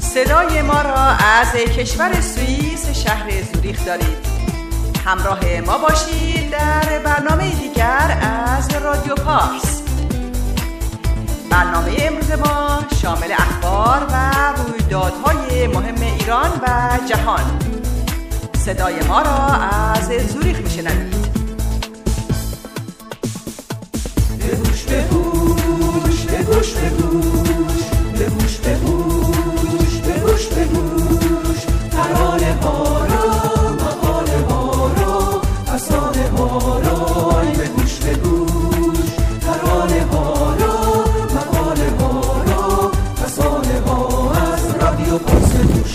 صدای ما را از کشور سوئیس شهر زوریخ دارید. همراه ما باشید در برنامه دیگر از رادیو پارس. برنامه امروز ما شامل اخبار و رویدادهای مهم ایران و جهان. صدای ما را از زوریخ میشنوید. بگوش بگوش بگوش بگوش بگوش بگوش بگوش بگوش ترانه ها را مقاله ها را افسانه ها را بگوش بگوش ترانه ها را مقاله ها را افسانه ها از رادیو پارس گوش.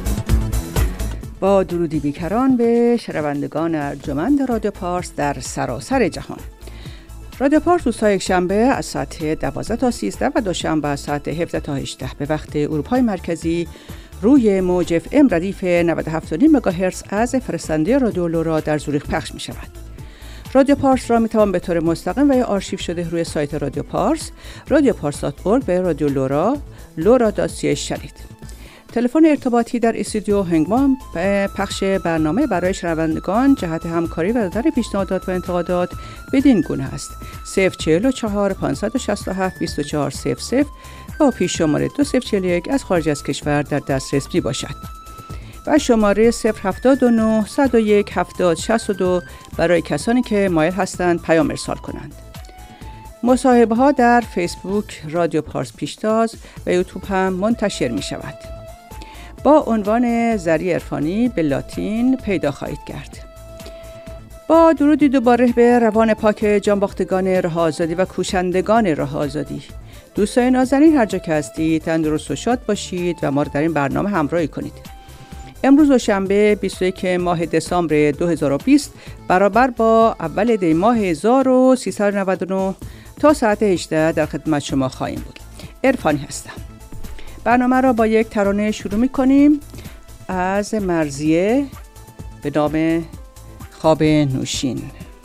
با درودی بیکران به شنوندگان ارجمند رادیو پارس در سراسر جهان. رادیو پارس روزهای یکشنبه از ساعت 12 تا 13 و دوشنبه از ساعت 17 تا 18 به وقت اروپای مرکزی روی موج FM ردیف 97.5 مگاهرتز از فرستنده رادیو لورا در زوریخ پخش می شود. رادیو پارس را می توان به طور مستقیم و یا آرشیو شده روی سایت رادیو پارس radiopars.org به رادیو لورا lora.ch شنید. تلفن ارتباطی در استودیو هنگام پخش برنامه برای شنوندگان جهت همکاری و دادن پیشنهادات و انتقادات بدین گونه است: 044 567 2400 و پیش شماره 2041 از خارج از کشور در دسترس می باشد و شماره 079 101 70 62 برای کسانی که مایل هستند پیام ارسال کنند. مصاحبه ها در فیسبوک رادیو پارس پیشتاز و یوتیوب هم منتشر می شود. با عنوان زری عرفانی به لاتین پیدا خواهید کرد. با درودی دوباره به روان پاک جانباختگان راه آزادی و کوشندگان راه آزادی. دوستان نازنین هر جا که هستید تندرست و شاد باشید و ما را در این برنامه همراهی کنید. امروز دوشنبه 21 ماه دسامبر 2020 برابر با اول دی ماه 1399 تا ساعت 18 در خدمت شما خواهیم بود. عرفانی هستم. برنامه را با یک ترانه شروع می‌کنیم از مرضیه به نام خواب نوشین.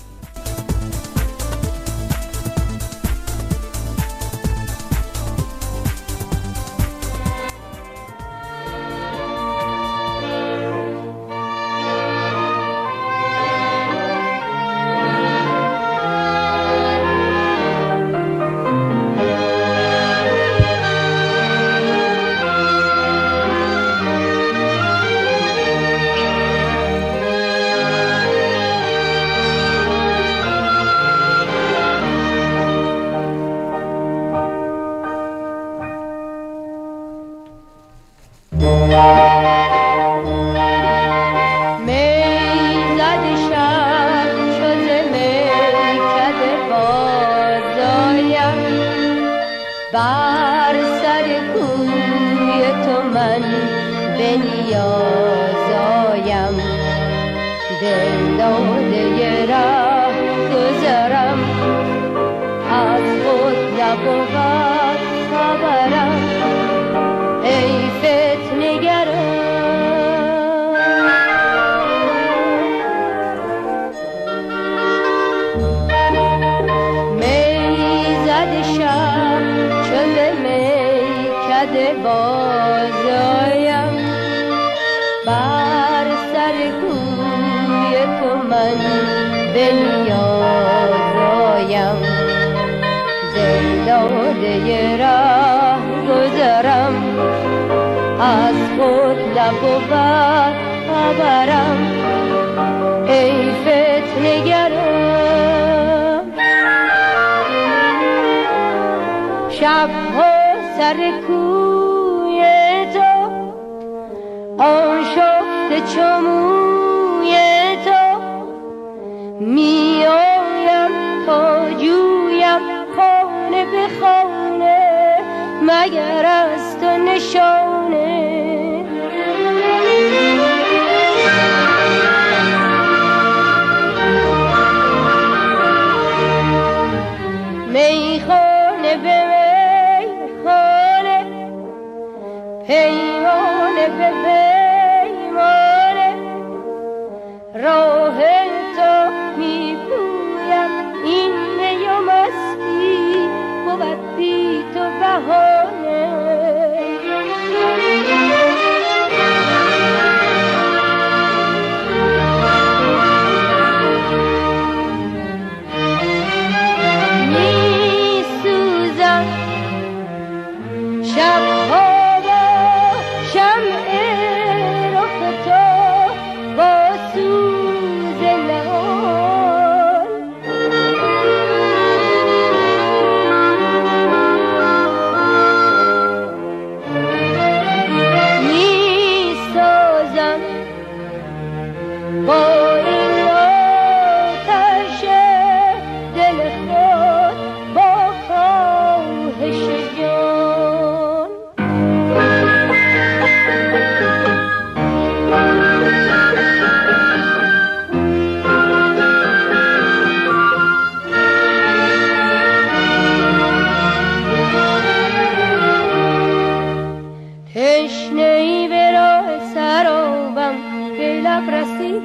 بر سر کوی تو من به نیاز آیم، دل داده ره گذرم، از خود نبود خبرم، ای فتنه‌گرم. بازایم بر سر کوی تو من به نیاز آیم، دل داده راه گذرم، از خود نبود خبرم، ای فتنه‌گرم. شب‌ها سر کوی تو آشفته چموی تو می آیم تا جویم خانه به خانه، مگر از تو نشانه. میخانه به پیمانه به پیمانه، راه تو می پویم، این می و مستی بود بی تو بهانه.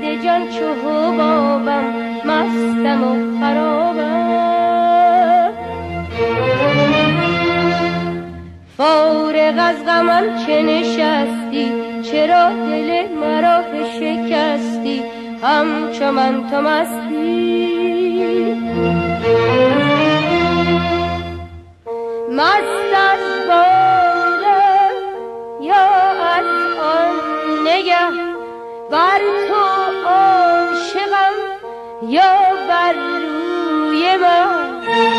جان چو حبابم مستم و خرابم فارغ از غمم چه نشستی چرا دل مرا شکستی همچو من تو مستی مست از بارم یا از آن نگه بر تو عاشقم یا بر روی من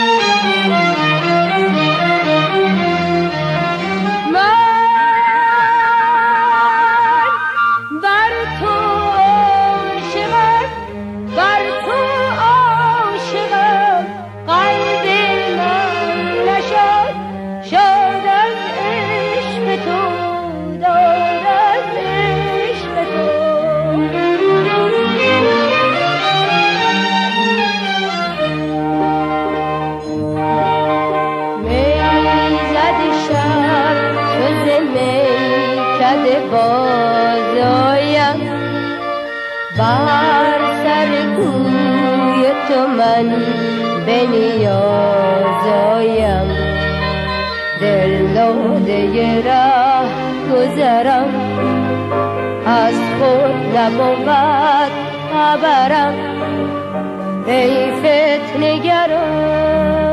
بر سر کوی تو من به نیاز آیم دل داده ره گذرم از خود نبود خبرم ای فتنه گران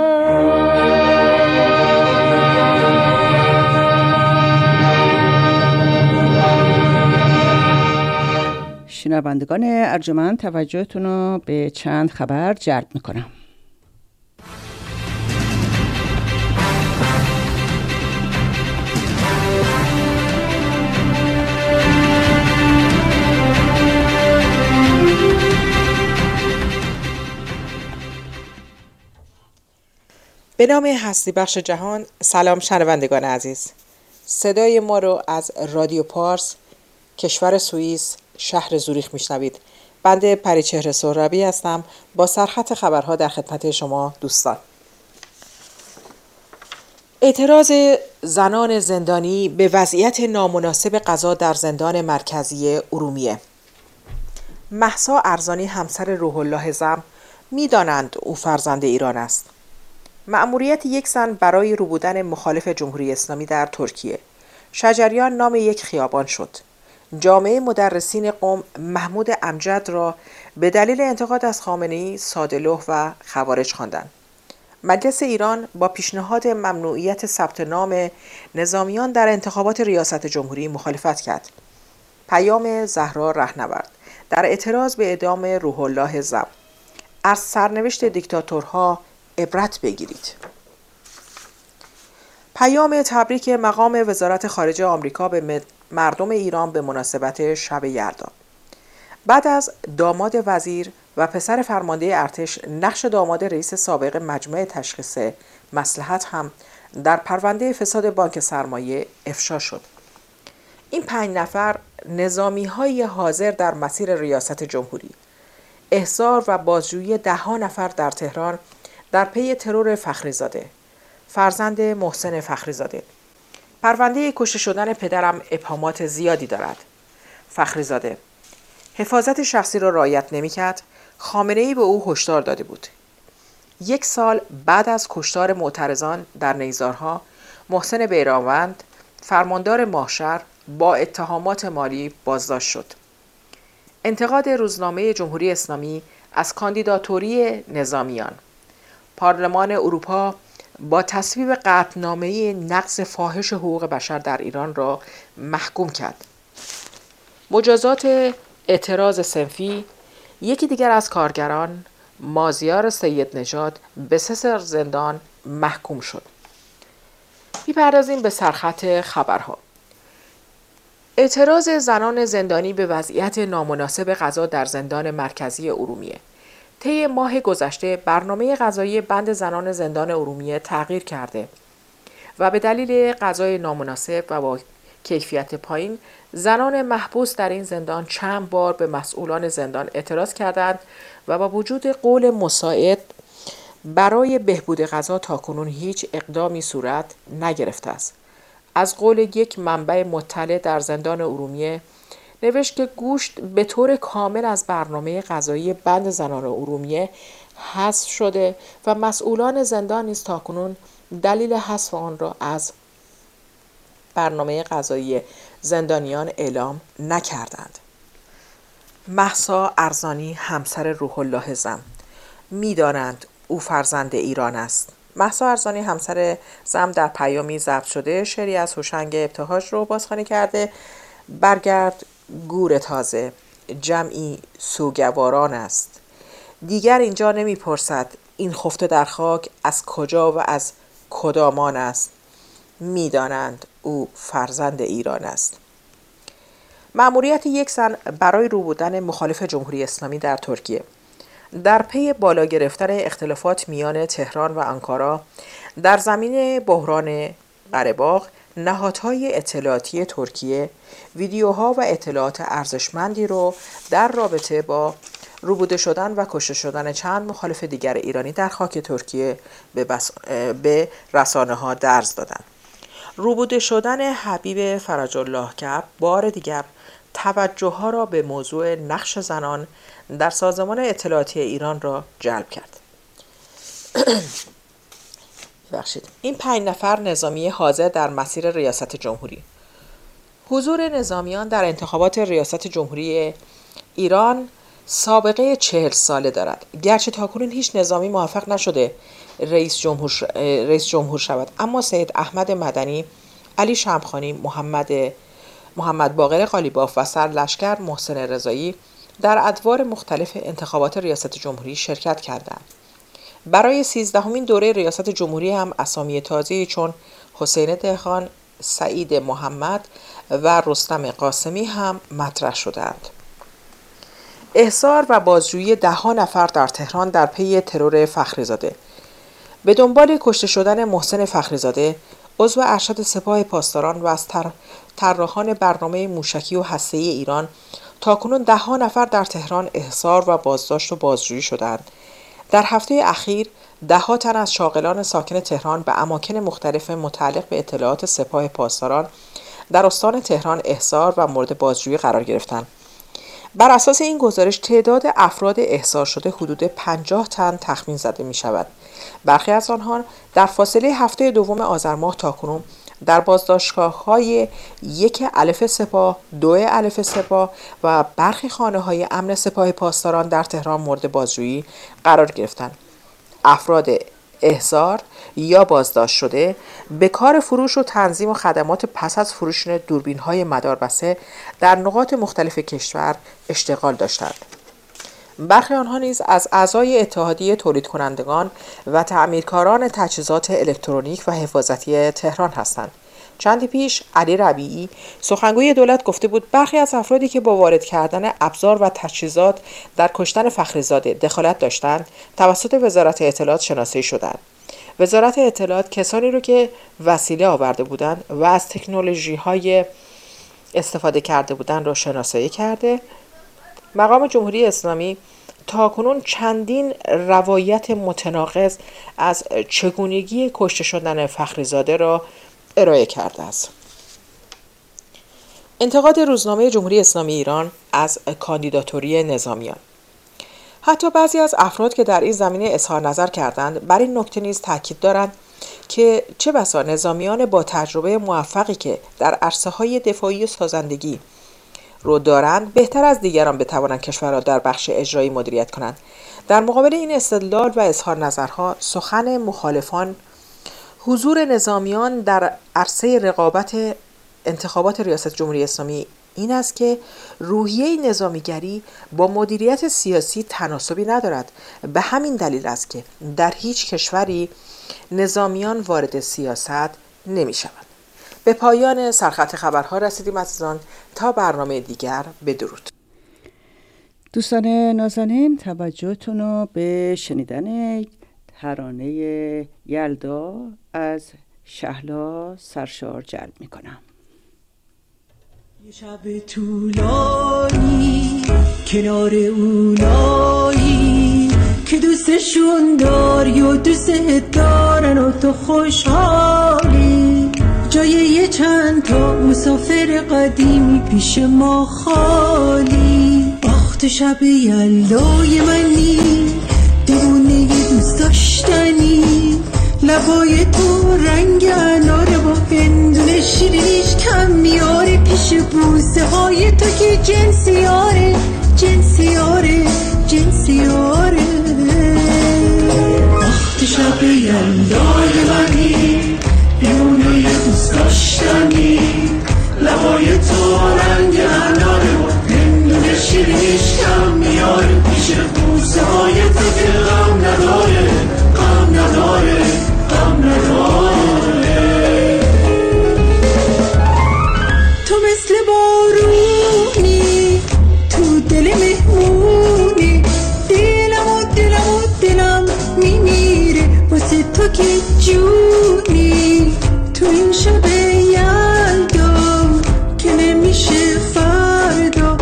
شنوندگان ارجمند توجهتون رو به چند خبر جلب میکنم. به نام هستی بخش جهان. سلام شنوندگان عزیز، صدای ما رو از رادیو پارس کشور سوئیس شهر زوریخ میشنوید. بنده پریچهره سهرابی هستم با سرخط خبرها در خدمت شما دوستان. اعتراض زنان زندانی به وضعیت نامناسب قضا در زندان مرکزی ارومیه. مهسا ارزانی همسر روح الله زم می‌دانند او فرزند ایران است. مأموریت یک زن برای روبودن مخالف جمهوری اسلامی در ترکیه. شجریان نام یک خیابان شد. جامعه مدرسین قم محمود امجد را به دلیل انتقاد از خامنه‌ای ساده‌لوح و خوارج خواندند. مجلس ایران با پیشنهاد ممنوعیت ثبت نام نظامیان در انتخابات ریاست جمهوری مخالفت کرد. پیام زهرا رهنورد در اعتراض به اعدام روح الله زم: از سرنوشت دیکتاتورها عبرت بگیرید. پیام تبریک مقام وزارت خارجه آمریکا به مردم ایران به مناسبت شب یلدا. بعد از داماد وزیر و پسر فرمانده ارتش، نقش داماد رئیس سابق مجمع تشخیص مصلحت هم در پرونده فساد بانک سرمایه افشا شد. این 5 نفر نظامی‌های حاضر در مسیر ریاست جمهوری، احضار و بازجویی 10 نفر در تهران در پی ترور فخریزاده، فرزند محسن فخریزاده. پرونده کشته شدن پدرم ابهامات زیادی دارد. فخریزاده: حفاظت شخصی را رعایت نمی‌کرد. خامنه‌ای به او هشدار داده بود. 1 سال بعد از کشتار معترضان در نیزارها، محسن بیرانوند، فرماندار ماهشهر، با اتهامات مالی بازداشت شد. انتقاد روزنامه جمهوری اسلامی از کاندیداتوری نظامیان. پارلمان اروپا با تصویب قطعنامه‌ای نقض فاحش حقوق بشر در ایران را محکوم کرد. مجازات اعتراض صنفی. یکی دیگر از کارگران، مازیار سید نژاد، به 3 سال زندان محکوم شد. می‌پردازیم به سرخط خبرها. اعتراض زنان زندانی به وضعیت نامناسب قضا در زندان مرکزی ارومیه. طی ماه گذشته برنامه غذایی بند زنان زندان ارومیه تغییر کرده و به دلیل غذای نامناسب و با کیفیت پایین، زنان محبوس در این زندان چند بار به مسئولان زندان اعتراض کردند و با وجود قول مساعد برای بهبود غذا تاکنون هیچ اقدامی صورت نگرفته است. از قول یک منبع مطلع در زندان ارومیه، نوشت که گوشت به طور کامل از برنامه غذایی بند زنان ارومیه حذف شده و مسئولان زندان نیز تاکنون دلیل حذف آن را از برنامه غذایی زندانیان اعلام نکردند. مهسا ارزانی همسر روح الله زم می‌دانند او فرزند ایران است. مهسا ارزانی همسر زم در پیامی ضبط شده شعری از هوشنگ ابتهاج رو بازخوانی کرده. برگرد گور تازه جمعی سوگواران است، دیگر اینجا نمی‌پرسد این خفته در خاک از کجا و از کدامان است. می‌دانند او فرزند ایران است. مأموریت یک زن برای روبودن مخالف جمهوری اسلامی در ترکیه. در پی بالا گرفتن اختلافات میان تهران و آنکارا در زمین بحران قره باغ، نهادهای اطلاعاتی ترکیه ویدیوها و اطلاعات ارزشمندی رو در رابطه با روبوده شدن و کشته شدن چند مخالف دیگر ایرانی در خاک ترکیه به رسانه ها درز دادند. روبوده شدن حبیب فرج الله کعب بار دیگر توجه ها را به موضوع نقش زنان در سازمان اطلاعاتی ایران را جلب کرد. این 5 نفر نظامی حاضر در مسیر ریاست جمهوری. حضور نظامیان در انتخابات ریاست جمهوری ایران سابقه 40 ساله دارد. گرچه تاکنون هیچ نظامی موفق نشده رئیس جمهور شود، اما سید احمد مدنی، علی شمخانی، محمد باقر قالیباف و سرلشکر محسن رضایی در ادوار مختلف انتخابات ریاست جمهوری شرکت کردند. برای 13مین دوره ریاست جمهوری هم اسامی تازه‌ای چون حسین دهقان، سعید محمد و رستم قاسمی هم مطرح شدند. احضار و بازجویی 10 نفر در تهران در پی ترور فخریزاده. به دنبال کشته شدن محسن فخریزاده، عضو ارشد سپاه پاسداران و از طراحان برنامه موشکی و هسته‌ای ایران، تاکنون 10 نفر در تهران احضار و بازداشت و بازجویی شدند. در هفته اخیر 10 تن از شاغلان ساکن تهران به اماکن مختلف متعلق به اطلاعات سپاه پاسداران در استان تهران احضار و مورد بازجویی قرار گرفتند. بر اساس این گزارش تعداد افراد احضار شده حدود 50 تن تخمین زده می شود. برخی از آنها در فاصله هفته دوم آذر ماه تاکنون در بازداشتگاه‌های 1 الف سپاه، 2 الف سپاه و برخی خانه‌های امن سپاه پاسداران در تهران مورد بازجویی قرار گرفتند. افراد احضار یا بازداشت شده به کار فروش و تنظیم و خدمات پس از فروش دوربین‌های مداربسته در نقاط مختلف کشور اشتغال داشتند. برخی آنها نیز از اعضای اتحادیه تولید کنندگان و تعمیرکاران تجهیزات الکترونیک و حفاظتی تهران هستند. چندی پیش علی ربیعی سخنگوی دولت گفته بود برخی از افرادی که با وارد کردن ابزار و تجهیزات در کشتن فخریزاده دخالت داشتند توسط وزارت اطلاعات شناسایی شدند. وزارت اطلاعات کسانی رو که وسیله آورده بودند و از تکنولوژی‌های استفاده کرده بودند را شناسایی کرده. مقام جمهوری اسلامی تاکنون چندین روایت متناقض از چگونگی کشته شدن فخریزاده را ارائه کرده است. انتقاد روزنامه جمهوری اسلامی ایران از کاندیداتوری نظامیان. حتی بعضی از افراد که در این زمینه اظهار نظر کردند بر این نکته نیز تاکید دارند که چه بسا نظامیان با تجربه موفقی که در عرصه‌های دفاعی و سازندگی رو دارند بهتر از دیگران بتوانند کشور را در بخش اجرایی مدیریت کنند. در مقابل این استدلال و اظهار نظرها سخن مخالفان حضور نظامیان در عرصه رقابت انتخابات ریاست جمهوری اسلامی این است که روحیه نظامیگری با مدیریت سیاسی تناسبی ندارد. به همین دلیل است که در هیچ کشوری نظامیان وارد سیاست نمی شوند. به پایان سرخط خبرها رسیدیم عزیزان، تا برنامه دیگر بدرود. دوستان نازنین توجهتون رو به شنیدن ترانه یلدا از شهلا سرشار جلب می کنم. یه شب طولانی کنار اونایی که دوستشون داری و دوست دارن و تو خوشحالی، جای یه چند تا مسافر قدیمی پیش ما خالی. آخت شب یلدای منی، دیوونه یه دوست داشتنی، لبای تو رنگ اناره با هندونه شیرینیش کم میاره، پیش بوسه های تو که جنسیاره جنسیاره جنسیاره. وقت شب یلدای منی، دیوونه یه دوست داشتنی، لبای تو رنگ اناره با هندونه شیرینیش کم میاره، پیش بوسه های تو که غم نداره غم نداره غم نداره. تو مثل بارونی تو دل مهمونی، دلم میمیره واسه تو که جونی. تو این شب یلدا که نمیشه فردا،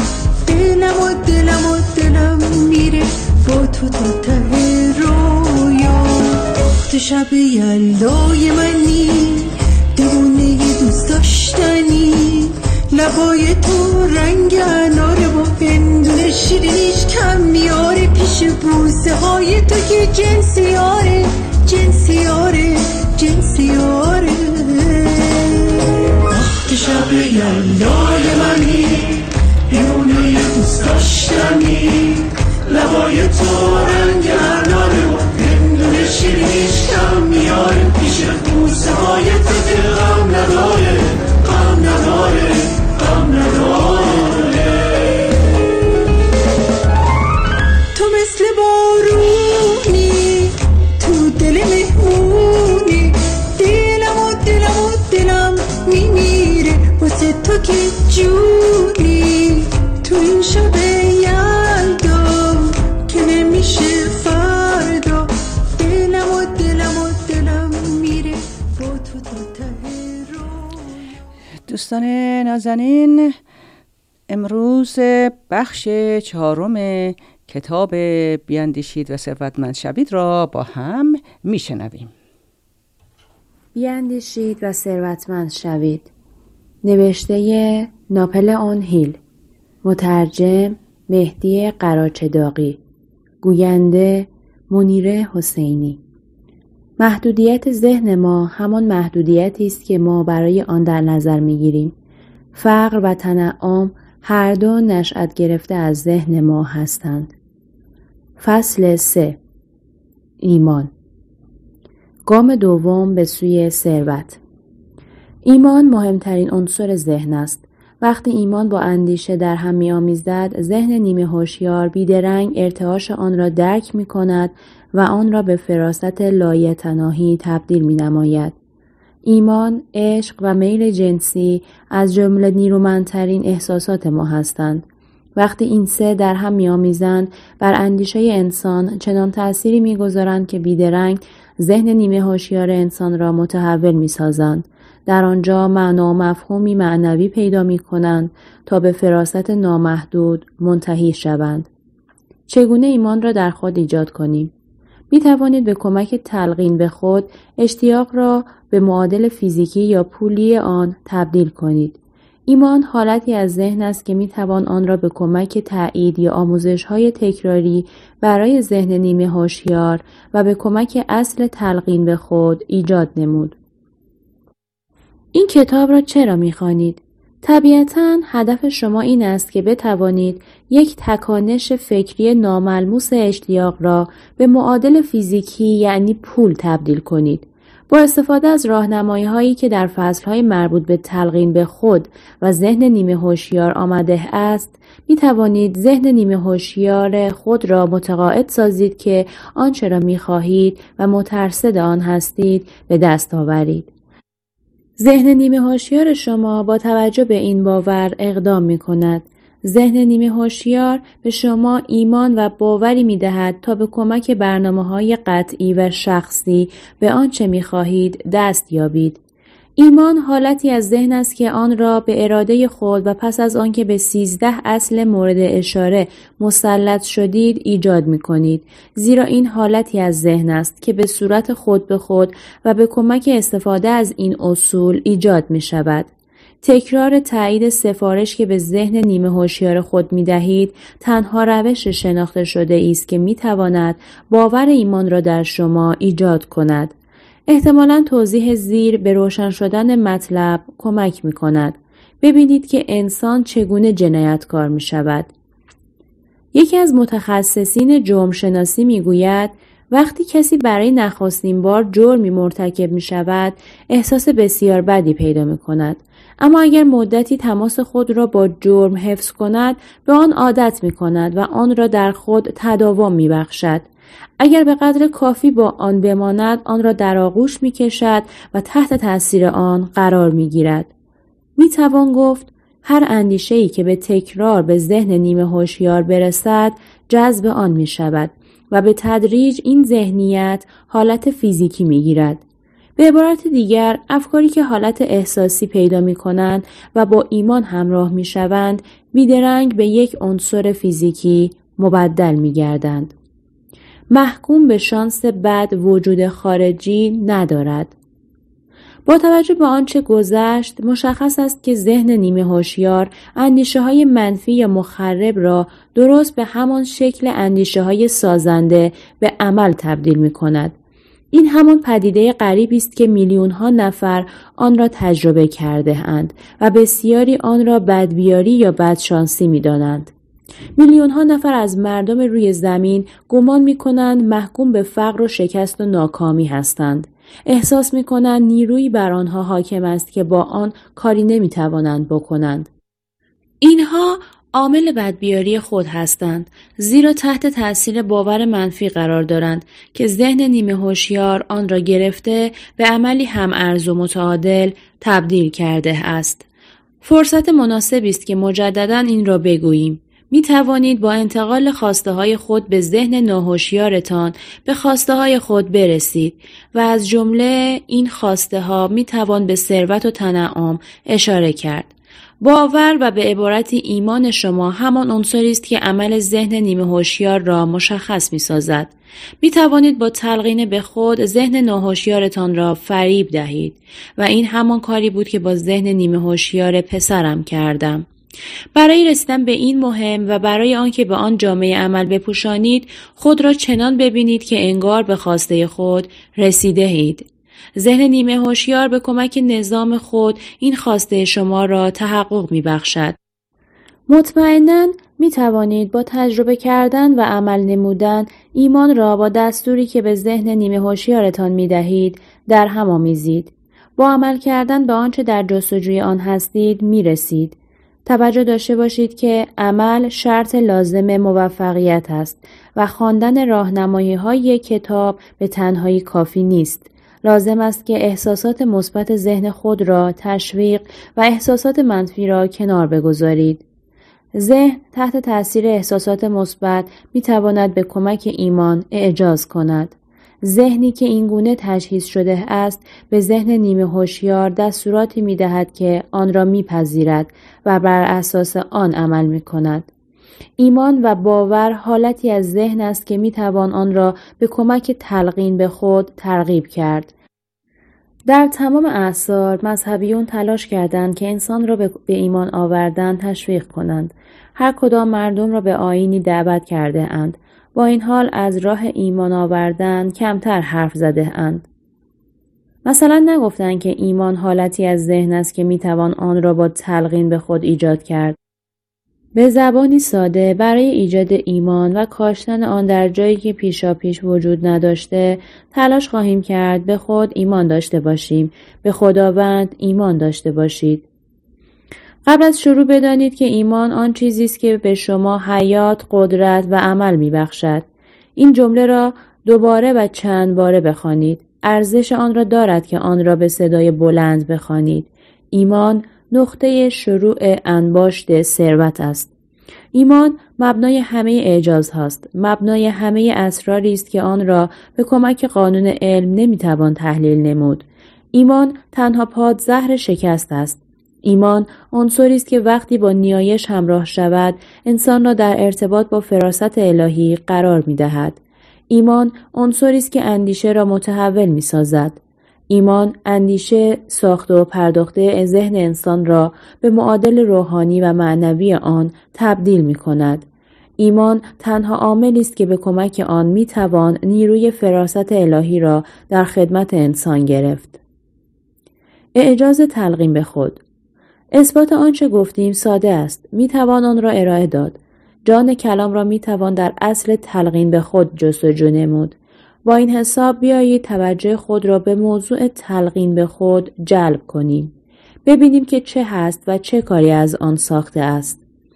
دلم میره با تو تا ته رویا. وقت شب یلدای منی، دیوونه یه دوست داشتنی، لبای تو رنگ اناره با هندونه شیرینیش کم میاره، پیش بوسه های تو که جنسیاره جنسیاره جنسیاره. وقت شب یلدای منی، دیوونه یه دوست داشتنی، لبای تو رنگ اناره و هندونه شیرینیش کم میاره، پیش بوسه های تو که غم نداره غم نداره غم نداره. تو مثل بارونی تو دل مهمونی، دلم میمیره واسه تو که جونی. تو این شب یلدا که نمیشه فردا، دلم میره با تو تا ته رو. دوستان نازنین، امروز بخش 4 کتاب بیاندیشید و ثروتمند شوید را با هم میشنویم. بیاندیشید و ثروتمند شوید، نوشته ناپلئون هیل، مترجم مهدی قراچه‌داغی، گوینده منیره حسینی. محدودیت ذهن ما همان محدودیتی است که ما برای آن در نظر می‌گیریم. فقر و تنعم هر دو نشأت گرفته از ذهن ما هستند. فصل 3. ایمان. گام دوم به سوی ثروت. ایمان مهمترین عنصر ذهن است. وقتی ایمان با اندیشه در هم می‌آمیزد، ذهن نیمه هوشیار بیدرنگ ارتعاش آن را درک می‌کند و آن را به فراست لایتناهی تبدیل می‌نماید. ایمان، عشق و میل جنسی از جمله نیرومندترین احساسات ما هستند. وقتی این سه در هم می‌آمیزند، بر اندیشه انسان چنان تأثیری می‌گذارند که بیدرنگ ذهن نیمه هوشیار انسان را متحول می‌سازند. در آنجا معنا و مفهومی معنوی پیدا می‌کنند تا به فراست نامحدود منتهی شوند. چگونه ایمان را در خود ایجاد کنیم؟ می توانید به کمک تلقین به خود اشتیاق را به معادل فیزیکی یا پولی آن تبدیل کنید. ایمان حالتی از ذهن است که می توان آن را به کمک تأیید یا آموزش‌های تکراری برای ذهن نیمه هوشیار و به کمک اصل تلقین به خود ایجاد نمود. این کتاب را چرا می‌خوانید؟ طبیعتاً هدف شما این است که بتوانید یک تکانش فکری ناملموس اشتیاق را به معادل فیزیکی یعنی پول تبدیل کنید. با استفاده از راهنمایی‌هایی که در فصل‌های مربوط به تلقین به خود و ذهن نیمه هوشیار آمده است، می‌توانید ذهن نیمه هوشیار خود را متقاعد سازید که آنچه را می‌خواهید و مترصد آن هستید به دست آورید. ذهن نیمه هوشیار شما با توجه به این باور اقدام می‌کند. ذهن نیمه هوشیار به شما ایمان و باوری می‌دهد تا به کمک برنامه‌های قطعی و شخصی به آنچه می‌خواهید دست یابید. ایمان حالتی از ذهن است که آن را به اراده خود و پس از آنکه به 13 اصل مورد اشاره مسلط شدید ایجاد می کنید. زیرا این حالتی از ذهن است که به صورت خود به خود و به کمک استفاده از این اصول ایجاد می شود. تکرار تایید سفارش که به ذهن نیمه هوشیار خود می دهید تنها روش شناخته شده است که می تواند باور ایمان را در شما ایجاد کند. احتمالاً توضیح زیر به روشن شدن مطلب کمک می کند. ببینید که انسان چگونه جنایتکار می شود. یکی از متخصصین جرم شناسی می گوید وقتی کسی برای نخستین بار جرمی مرتکب می شود احساس بسیار بدی پیدا می کند. اما اگر مدتی تماس خود را با جرم حفظ کند به آن عادت می کند و آن را در خود تداوم می بخشد. اگر به قدر کافی با آن بماند آن را در آغوش می کشد و تحت تأثیر آن قرار می گیرد. می توان گفت هر اندیشه‌ای که به تکرار به ذهن نیمه هوشیار برسد جذب آن می شود و به تدریج این ذهنیت حالت فیزیکی می گیرد. به عبارت دیگر افکاری که حالت احساسی پیدا می کنند و با ایمان همراه می شوند بیدرنگ به یک عنصر فیزیکی مبدل می گردند. محکوم به شانس بد وجود خارجی ندارد. با توجه به آنچه گذشت مشخص است که ذهن نیمه هوشیار اندیشه‌های منفی یا مخرب را درست به همان شکل اندیشه‌های سازنده به عمل تبدیل می‌کند. این همان پدیده غریبی است که میلیون‌ها نفر آن را تجربه کرده اند و بسیاری آن را بدبیاری یا بدشانسی می‌دانند. میلیون‌ها نفر از مردم روی زمین گمان می‌کنند محکوم به فقر و شکست و ناکامی هستند. احساس می‌کنند نیرویی بر آنها حاکم است که با آن کاری نمی‌توانند بکنند. اینها عامل بدبیاری خود هستند، زیرا تحت تأثیر باور منفی قرار دارند که ذهن نیمه هوشیار آن را گرفته به عملی هم‌ارز و متعادل تبدیل کرده است. فرصت مناسبی است که مجدداً این را بگوییم. می توانید با انتقال خواسته های خود به ذهن ناهوشیارتان به خواسته های خود برسید و از جمله این خواسته ها می توان به ثروت و تنعم اشاره کرد. باور و به عبارتی ایمان شما همان عنصری است که عمل ذهن نیمه هوشیار را مشخص می سازد. می توانید با تلقین به خود ذهن ناهوشیارتان را فریب دهید و این همان کاری بود که با ذهن نیمه هوشیار پسرم کردم. برای رسیدن به این مهم و برای آنکه به آن جامعه عمل بپوشانید خود را چنان ببینید که انگار به خواسته خود رسیده اید. ذهن نیمه هوشیار به کمک نظام خود این خواسته شما را تحقق می بخشد. مطمئناً می توانید با تجربه کردن و عمل نمودن ایمان را با دستوری که به ذهن نیمه هوشیارتان می دهید در هم آمیزید. با عمل کردن به آنچه در جستجوی آن هستید می رسید. توجه داشته باشید که عمل شرط لازم موفقیت است و خواندن راهنمایی‌های کتاب به تنهایی کافی نیست. لازم است که احساسات مثبت ذهن خود را تشویق و احساسات منفی را کنار بگذارید. ذهن تحت تأثیر احساسات مثبت می‌تواند به کمک ایمان اعجاز کند. ذهنی که اینگونه تجهیز شده است به ذهن نیمه هوشیار دستوراتی می‌دهد که آن را می‌پذیرد و بر اساس آن عمل می‌کند. ایمان و باور حالتی از ذهن است که می‌توان آن را به کمک تلقین به خود ترغیب کرد. در تمام اعصار مذهبیون تلاش کردند که انسان را به ایمان آوردن تشویق کنند. هر کدام مردم را به آیینی دعوت کرده اند. با این حال از راه ایمان آوردن کمتر حرف زده اند. مثلا نگفتند که ایمان حالتی از ذهن است که میتوان آن را با تلقین به خود ایجاد کرد. به زبانی ساده برای ایجاد ایمان و کاشتن آن در جایی که پیشاپیش وجود نداشته تلاش خواهیم کرد به خود ایمان داشته باشیم، به خداوند ایمان داشته باشید. قبل از شروع بدانید که ایمان آن چیزی است که به شما حیات، قدرت و عمل میبخشد. این جمله را دوباره و چند باره بخوانید. ارزش آن را دارد که آن را به صدای بلند بخوانید. ایمان نقطه شروع انباشت ثروت است. ایمان مبنای همه اعجاز هاست. مبنای همه اسراری است که آن را به کمک قانون علم نمیتوان تحلیل نمود. ایمان تنها پادزهر شکست است. ایمان عنصری است که وقتی با نیایش همراه شود انسان را در ارتباط با فراست الهی قرار می‌دهد. ایمان عنصری است که اندیشه را متحول می‌سازد. ایمان اندیشه ساخته و پرداخته ذهن انسان را به معادل روحانی و معنوی آن تبدیل می‌کند. ایمان تنها عاملی است که به کمک آن می‌توان نیروی فراست الهی را در خدمت انسان گرفت. اعجاز تلقین به خود. اثبات آنچه گفتیم ساده است. میتوان آن را ارائه داد. جان کلام را میتوان در اصل تلقین به خود جستجو نمود. با این حساب بیایید توجه خود را به موضوع تلقین به خود جلب کنیم. ببینیم که چه هست و چه کاری از آن ساخته است.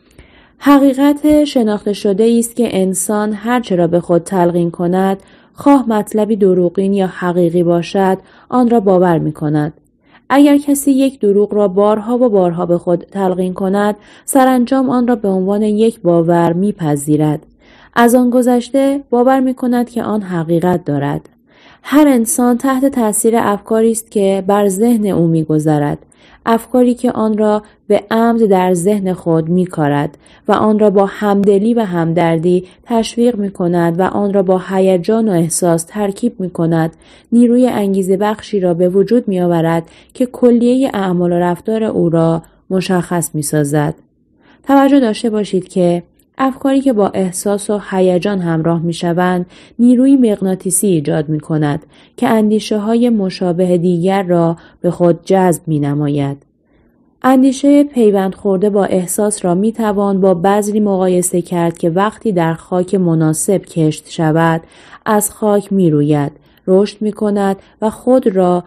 حقیقت شناخته شده است که انسان هرچه را به خود تلقین کند، خواه مطلبی دروغین یا حقیقی باشد، آن را باور می‌کند. اگر کسی یک دروغ را بارها و بارها به خود تلقین کند، سرانجام آن را به عنوان یک باور میپذیرد. از آن گذشته باور میکند که آن حقیقت دارد. هر انسان تحت تاثیر افکاری است که بر ذهن او میگذرد. افکاری که آن را به عمد در ذهن خود میکارد و آن را با همدلی و همدردی تشویق میکند و آن را با هیجان و احساس ترکیب میکند، نیروی انگیزه بخشی را به وجود میآورد که کلیه اعمال و رفتار او را مشخص میسازد. توجه داشته باشید که افکاری که با احساس و هیجان همراه میشوند نیروی مغناطیسی ایجاد میکند که اندیشه های مشابه دیگر را به خود جذب مینماید. اندیشه پیوند خورده با احساس را میتوان با بذری مقایسه کرد که وقتی در خاک مناسب کشت شود از خاک میروید، رشد میکند و خود را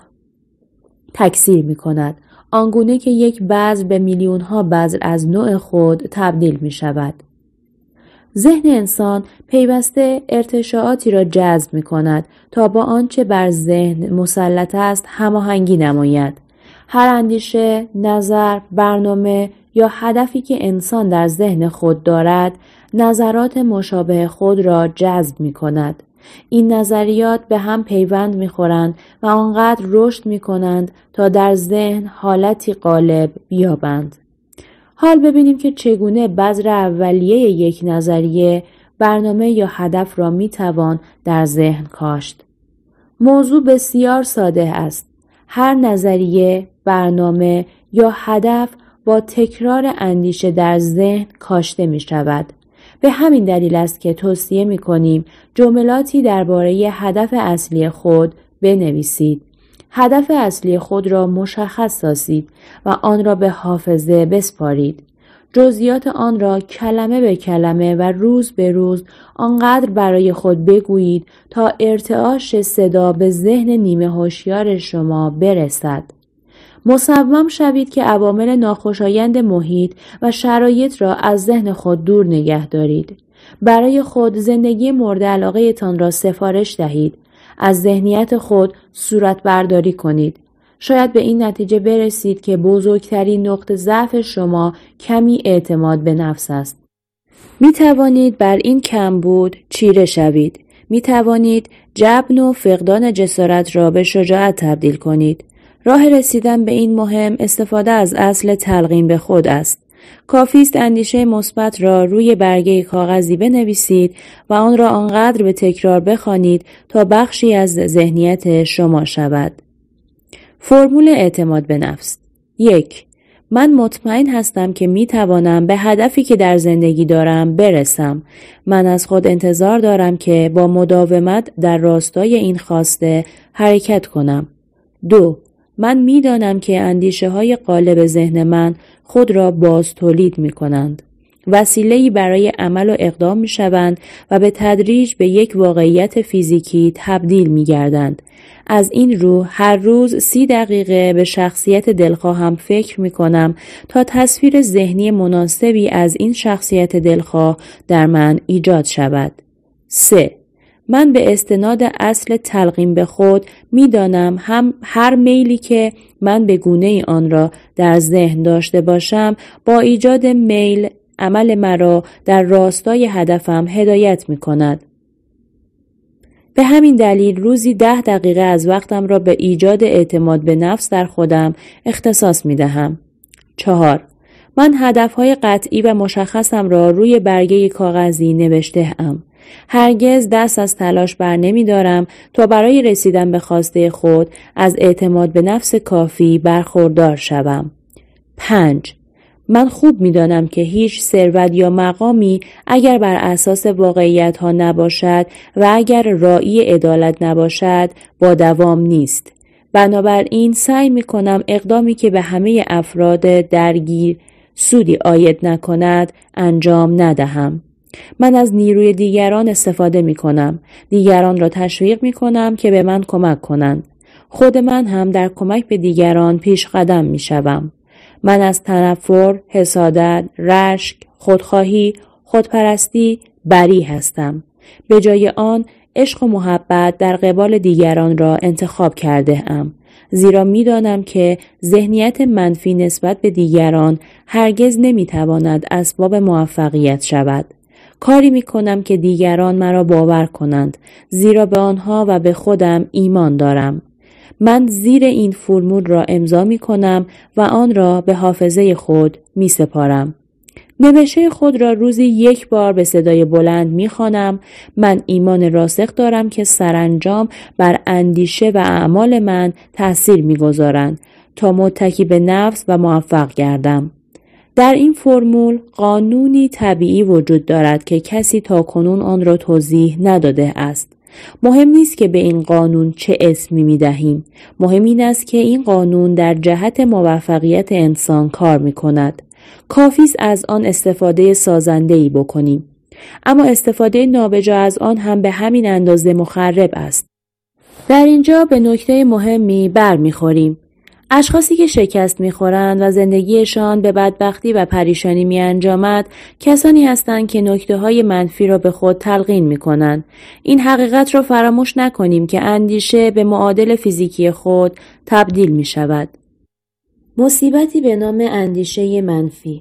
تکثیر میکند، آنگونه که یک بذر به میلیون ها بذر از نوع خود تبدیل میشود. ذهن انسان پیوسته ارتشاعاتی را جذب می کند تا با آنچه بر ذهن مسلط است هماهنگی نماید. هر اندیشه، نظر، برنامه یا هدفی که انسان در ذهن خود دارد، نظرات مشابه خود را جذب می کند. این نظریات به هم پیوند می خورند و آنقدر رشد می کنند تا در ذهن حالتی غالب بیابند. حال ببینیم که چگونه بذر اولیه یک نظریه، برنامه یا هدف را میتوان در ذهن کاشت. موضوع بسیار ساده است. هر نظریه، برنامه یا هدف با تکرار اندیشه در ذهن کاشته می شود. به همین دلیل است که توصیه می کنیم جملاتی درباره هدف اصلی خود بنویسید. هدف اصلی خود را مشخص سازید و آن را به حافظه بسپارید. جزئیات آن را کلمه به کلمه و روز به روز آنقدر برای خود بگویید تا ارتعاش صدا به ذهن نیمه هوشیار شما برسد. مصمم شوید که عوامل ناخوشایند محیط و شرایط را از ذهن خود دور نگه دارید. برای خود زندگی مورد علاقه تان را سفارش دهید. از ذهنیت خود صورت برداری کنید. شاید به این نتیجه برسید که بزرگترین نقطه ضعف شما کمی اعتماد به نفس است. می توانید بر این کمبود چیره شوید. می توانید جبن و فقدان جسارت را به شجاعت تبدیل کنید. راه رسیدن به این مهم استفاده از اصل تلقین به خود است. کافی است اندیشه مثبت را روی برگه کاغذی بنویسید و آن را آنقدر به تکرار بخوانید تا بخشی از ذهنیت شما شود. فرمول اعتماد به نفس. 1. من مطمئن هستم که می توانم به هدفی که در زندگی دارم برسم. من از خود انتظار دارم که با مداومت در راستای این خواسته حرکت کنم. 2. من می دانم که اندیشه های غالب ذهن من خود را باز تولید می کنند. وسیله‌ای برای عمل و اقدام می شوند و به تدریج به یک واقعیت فیزیکی تبدیل می گردند. از این رو هر روز 30 دقیقه به شخصیت دلخواهم فکر می کنم تا تصویر ذهنی مناسبی از این شخصیت دلخواه در من ایجاد شود. 3. من به استناد اصل تلقین به خود می دانم هم هر میلی که من به گونه آن را در ذهن داشته باشم با ایجاد میل عمل مرا در راستای هدفم هدایت می کند. به همین دلیل روزی 10 دقیقه از وقتم را به ایجاد اعتماد به نفس در خودم اختصاص می دهم. 4. من هدفهای قطعی و مشخصم را روی برگه کاغذی نوشته ام. هرگز دست از تلاش بر نمی دارم تا برای رسیدن به خواسته خود از اعتماد به نفس کافی برخوردار شوم. 5. من خوب می دانم که هیچ ثروت یا مقامی اگر بر اساس واقعیت ها نباشد و اگر راعی عدالت نباشد با دوام نیست. بنابراین سعی می کنم اقدامی که به همه افراد درگیر سودی عاید نکند انجام ندهم. من از نیروی دیگران استفاده می کنم. دیگران را تشویق می کنم که به من کمک کنند. خود من هم در کمک به دیگران پیش قدم می شوم. من از تنفر، حسادت، رشک، خودخواهی، خودپرستی بری هستم. به جای آن عشق و محبت در قبال دیگران را انتخاب کرده ام. زیرا می دانم که ذهنیت منفی نسبت به دیگران هرگز نمی تواند اسباب موفقیت شود. کاری می کنم که دیگران مرا باور کنند، زیرا به آنها و به خودم ایمان دارم. من زیر این فرمول را امضا می کنم و آن را به حافظه خود می سپارم. نوشته خود را روزی 1 بار به صدای بلند می خوانم. من ایمان راسخ دارم که سرانجام بر اندیشه و اعمال من تأثیر می گذارند تا متکی به نفس و موفق گردم. در این فرمول قانونی طبیعی وجود دارد که کسی تاکنون آن را توضیح نداده است. مهم نیست که به این قانون چه اسمی می دهیم. مهم این است که این قانون در جهت موفقیت انسان کار می کند. کافی است از آن استفاده سازنده‌ای بکنیم. اما استفاده نابجا از آن هم به همین اندازه مخرب است. در اینجا به نکته مهمی برمیخوریم. اشخاصی که شکست می‌خورند و زندگیشان به بدبختی و پریشانی می‌انجامد، کسانی هستند که نکته‌های منفی را به خود تلقین می‌کنند. این حقیقت را فراموش نکنیم که اندیشه به معادل فیزیکی خود تبدیل می‌شود. مصیبتی به نام اندیشه منفی.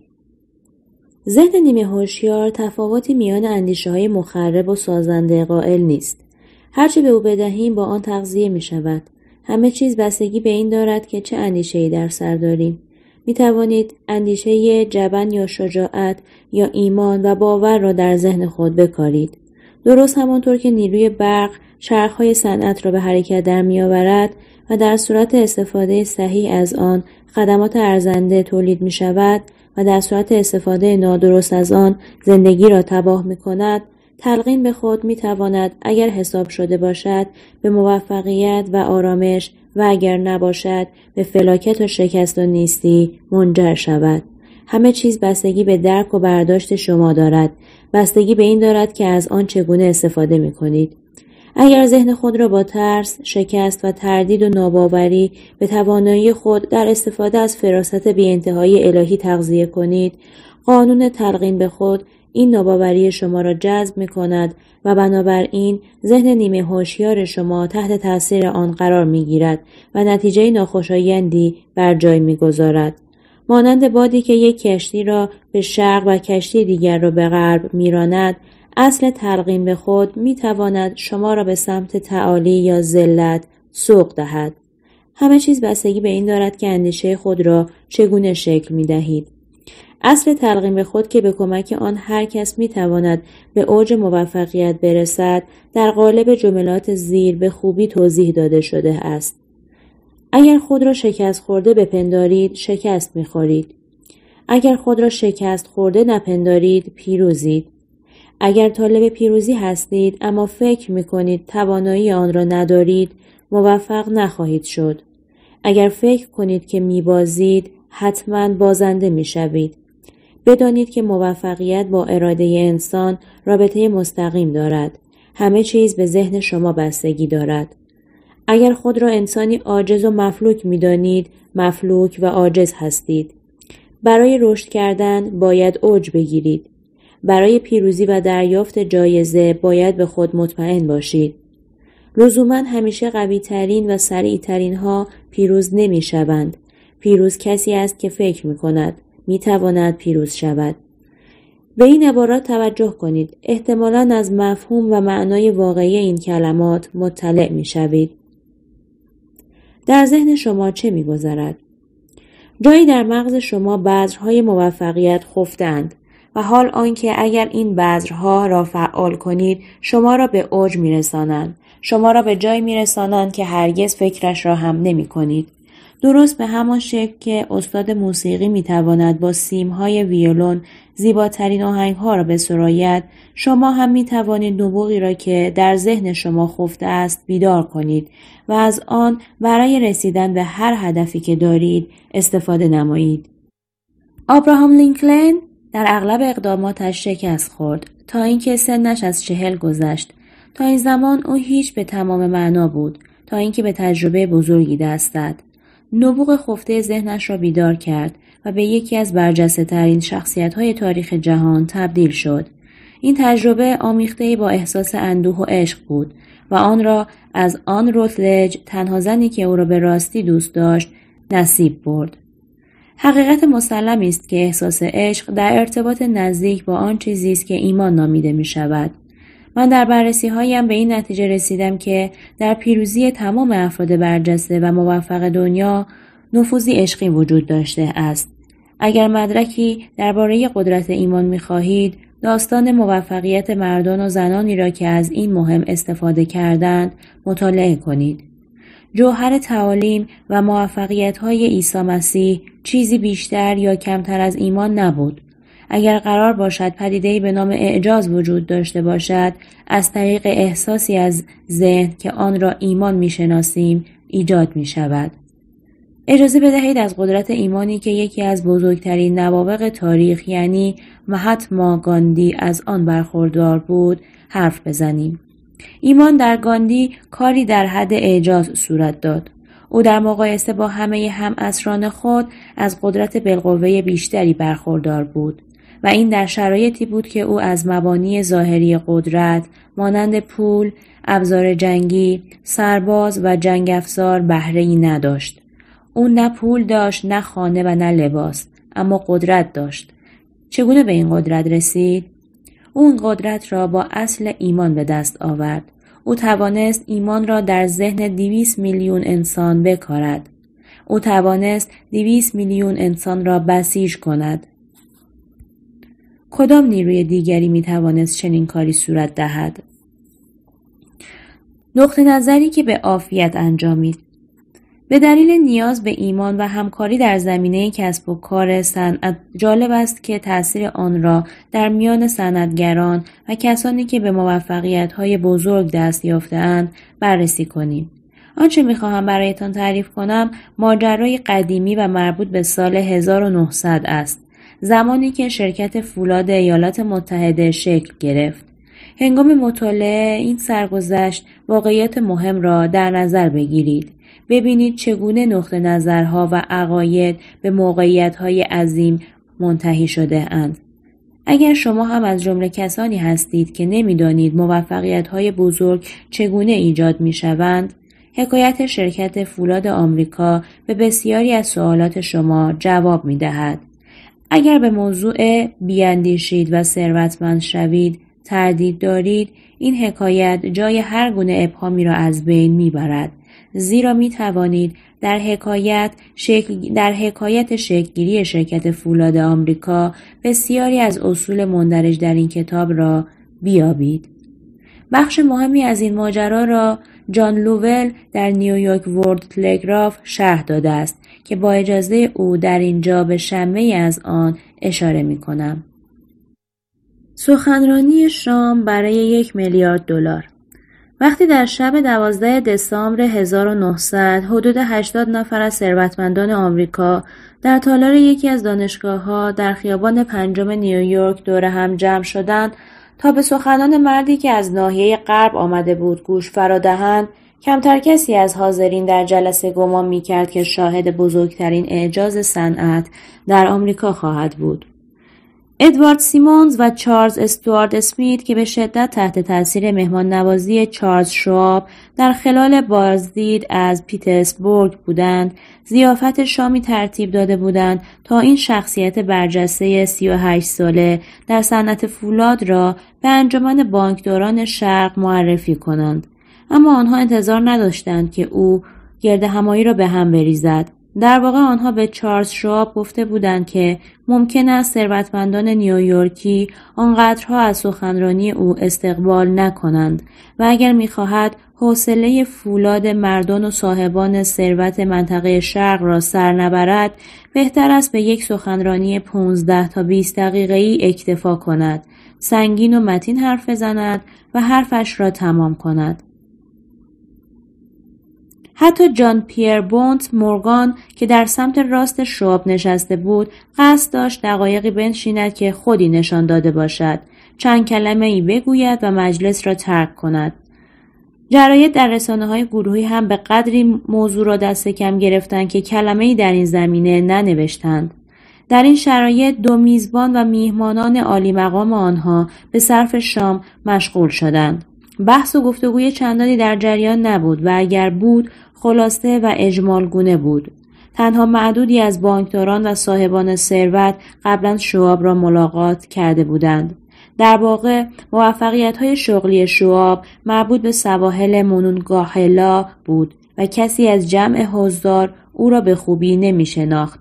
ذهن نیمه هوشیار تفاوتی میان اندیشه‌های مخرب و سازنده قائل نیست. هرچه به او بدهیم با آن تغذیه می‌شود. همه چیز بستگی به این دارد که چه اندیشه‌ای در سر داریم. می توانید اندیشه جبن یا شجاعت یا ایمان و باور را در ذهن خود بکارید. درست همانطور که نیروی برق چرخ‌های صنعت را به حرکت در می آورد و در صورت استفاده صحیح از آن خدمات ارزنده تولید می شود و در صورت استفاده نادرست از آن زندگی را تباه می کند، تلقین به خود می تواند اگر حساب شده باشد به موفقیت و آرامش و اگر نباشد به فلاکت و شکست و نیستی منجر شود. همه چیز بستگی به درک و برداشت شما دارد. بستگی به این دارد که از آن چگونه استفاده می کنید. اگر ذهن خود را با ترس، شکست و تردید و ناباوری به توانایی خود در استفاده از فراست بی انتهای الهی تغذیه کنید، قانون تلقین به خود این ناباوری شما را جذب می کند و بنابراین ذهن نیمه هوشیار شما تحت تاثیر آن قرار می گیرد و نتیجه ناخوشایندی بر جای می گذارد. مانند بادی که یک کشتی را به شرق و کشتی دیگر را به غرب می راند، اصل تلقین به خود می تواند شما را به سمت تعالی یا ذلت سوق دهد. همه چیز بستگی به این دارد که اندیشه خود را چگونه شکل می دهید. اصل تلقین به خود که به کمک آن هر کس می تواند به اوج موفقیت برسد در قالب جملات زیر به خوبی توضیح داده شده است. اگر خود را شکست خورده بپندارید، شکست می خورید. اگر خود را شکست خورده نپندارید، پیروزید. اگر طالب پیروزی هستید اما فکر می کنید توانایی آن را ندارید، موفق نخواهید شد. اگر فکر کنید که می بازید، حتما بازنده می شوید. بدانید که موفقیت با اراده انسان رابطه مستقیم دارد. همه چیز به ذهن شما بستگی دارد. اگر خود را انسانی عاجز و مفلوک می دانید، مفلوک و عاجز هستید. برای رشد کردن باید اوج بگیرید. برای پیروزی و دریافت جایزه باید به خود مطمئن باشید. لزوما همیشه قوی ترین و سریع ترین ها پیروز نمی شوند. پیروز کسی است که فکر می کند می تواند پیروز شود. به این عبارات توجه کنید. احتمالاً از مفهوم و معنای واقعی این کلمات مطلع می شوید. در ذهن شما چه می گذرد؟ جایی در مغز شما بذرهای موفقیت خفتند و حال آنکه اگر این بذرها را فعال کنید شما را به اوج می رسانند. شما را به جایی می رسانند که هرگز فکرش را هم نمی کنید. درست به همان شکل که استاد موسیقی می تواند با سیمهای ویولون زیباترین آهنگها را بسراید، شما هم می توانید نبوغی را که در ذهن شما خفته است بیدار کنید و از آن برای رسیدن به هر هدفی که دارید استفاده نمایید. ابراهام لینکلن در اغلب اقداماتش شکست خورد تا اینکه سنش از 40 گذشت. تا این زمان او هیچ به تمام معنا بود تا اینکه به تجربه بزرگی دست داد. نبوغ خفته ذهنش را بیدار کرد و به یکی از برجسته‌ترین شخصیت‌های تاریخ جهان تبدیل شد. این تجربه آمیخته با احساس اندوه و عشق بود و آن را از آن روتلج، تنها زنی که او را به راستی دوست داشت، نصیب برد. حقیقت مسلمی است که احساس عشق در ارتباط نزدیک با آن چیزی است که ایمان نامیده می شود. من در بررسی‌هایم به این نتیجه رسیدم که در پیروزی تمام افراد برجسته و موفق دنیا نفوذی عشقی وجود داشته است. اگر مدرکی درباره قدرت ایمان می‌خواهید، داستان موفقیت مردان و زنانی را که از این مهم استفاده کردند مطالعه کنید. جوهر تعالیم و موفقیت‌های عیسی مسیح چیزی بیشتر یا کمتر از ایمان نبود. اگر قرار باشد پدیده‌ای به نام اعجاز وجود داشته باشد، از طریق احساسی از ذهن که آن را ایمان می‌شناسیم ایجاد می‌شود. اجازه بدهید از قدرت ایمانی که یکی از بزرگترین نوابغ تاریخ یعنی مهاتما گاندی از آن برخوردار بود حرف بزنیم. ایمان در گاندی کاری در حد اعجاز صورت داد. او در مقایسه با همه همعصران خود از قدرت بالقوه بیشتری برخوردار بود و این در شرایطی بود که او از مبانی ظاهری قدرت مانند پول، ابزار جنگی، سرباز و جنگ افزار بهره‌ای نداشت. او نه پول داشت، نه خانه و نه لباس، اما قدرت داشت. چگونه به این قدرت رسید؟ او این قدرت را با اصل ایمان به دست آورد. او توانست ایمان را در ذهن 200 میلیون انسان بکارد. او توانست 200 میلیون انسان را بسیج کند. کدام نیروی دیگری می توانست چنین کاری صورت دهد؟ نقطه نظری که به عافیت انجامید. به دلیل نیاز به ایمان و همکاری در زمینه کسب و کار صنعت جالب است که تأثیر آن را در میان صنعتگران و کسانی که به موفقیت‌های بزرگ دست یافته‌اند بررسی کنیم. آنچه می‌خواهم برایتان تعریف کنم ماجرای قدیمی و مربوط به سال 1900 است، زمانی که شرکت فولاد ایالات متحده شکل گرفت. هنگام مطالعه این سرگذشت واقعیت مهم را در نظر بگیرید. ببینید چگونه نقطه نظرها و عقاید به موقعیت‌های عظیم منتهی شده اند. اگر شما هم از جمله کسانی هستید که نمی‌دانید موفقیت‌های بزرگ چگونه ایجاد می‌شوند، حکایت شرکت فولاد آمریکا به بسیاری از سوالات شما جواب می‌دهد. اگر به موضوع بیاندیشید و ثروتمند شوید تردید دارید، این حکایت جای هر گونه ابهامی را از بین می‌برد. زیرا می توانید در حکایت شکل‌گیری شرکت فولاد آمریکا بسیاری از اصول مندرج در این کتاب را بیابید. بخش مهمی از این ماجرا را جان لوول در نیویورک ورلد تلگراف شرح داده است که با اجازه او در اینجا به شمه‌ای از آن اشاره می کنم. سخنرانی شام برای 1 میلیارد دلار. وقتی در شب 12 دسامبر 1900 حدود 80 نفر از ثروتمندان آمریکا در تالار یکی از دانشگاه‌ها در خیابان 5 نیویورک دور هم جمع شدند تا به سخنان مردی که از ناحیه غرب آمده بود گوش فرا دهند، کمتر کسی از حاضرین در جلسه گمان می‌کرد که شاهد بزرگترین اعجاز صنعت در آمریکا خواهد بود. ادوارد سیمونز و چارلز استوارت اسمیت که به شدت تحت تاثیر مهمان نوازی چارلز شواب در خلال بازدید از پیترزبورگ بودند، ضیافت شامی ترتیب داده بودند تا این شخصیت برجسته 38 ساله در صنعت فولاد را به انجمن بانکداران شرق معرفی کنند. اما آنها انتظار نداشتند که او گردهمایی را به هم بریزد. در واقع آنها به چارلز شواب گفته بودند که ممکن است ثروتمندان نیویورکی آنقدرها از سخنرانی او استقبال نکنند و اگر می‌خواهد حوصله فولاد مردان و صاحبان ثروت منطقه شرق را سر نبرد، بهتر است به یک سخنرانی 15 تا 20 دقیقه‌ای اکتفا کند، سنگین و متین حرف بزند و حرفش را تمام کند. حتی جان پیر بونت مورگان که در سمت راست شواب نشسته بود قصد داشت دقایقی بنشیند که خودی نشان داده باشد، چند کلمه ای بگوید و مجلس را ترک کند. جراید در رسانه‌های گروهی هم به قدری موضوع را دست کم گرفتند که کلمه‌ای در این زمینه ننوشتند. در این شرایط دو میزبان و میهمانان عالی مقام آنها به صرف شام مشغول شدند. بحث و گفتگوی چندانی در جریان نبود و اگر بود خلاصه و اجمالگونه بود. تنها معدودی از بانکداران و صاحبان ثروت قبلا شواب را ملاقات کرده بودند. در واقع موفقیت‌های شغلی شواب مربوط به سواحل مونونگاهلا بود و کسی از جمع حضار او را به خوبی نمی‌شناخت.